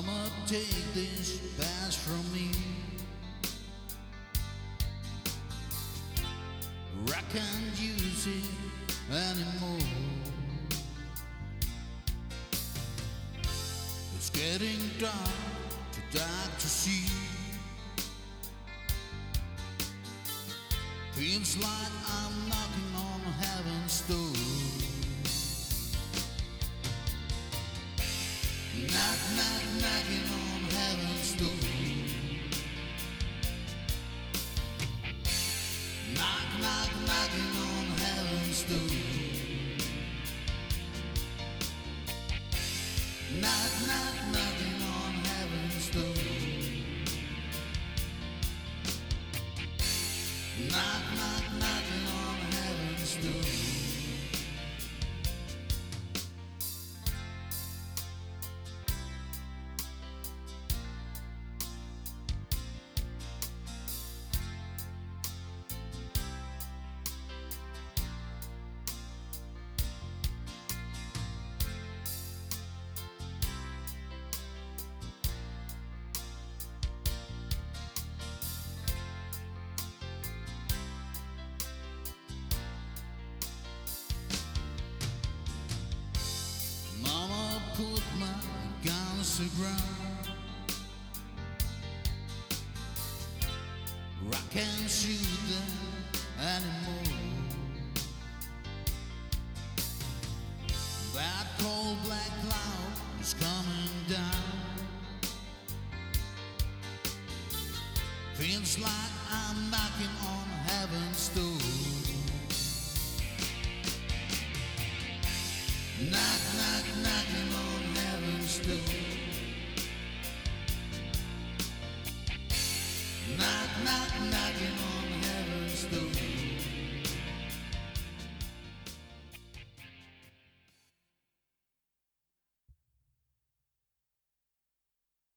Mama, take this badge from me. I can't use it anymore. It's getting dark, too dark to see. Feels like I'm knocking on heaven's door. Knock, knock, knocking on heaven's door. Knock, knock, knocking on heaven's door. Knock, knock, knocking on heaven's door. Knock, knock, knocking on heaven's door. Mama, put my guns to ground. I can't shoot them anymore. That cold black cloud is coming down. Feels like I'm knocking on heaven's door. Knock, knock, knocking on heaven's door. Knock, knock, knocking on heaven's door.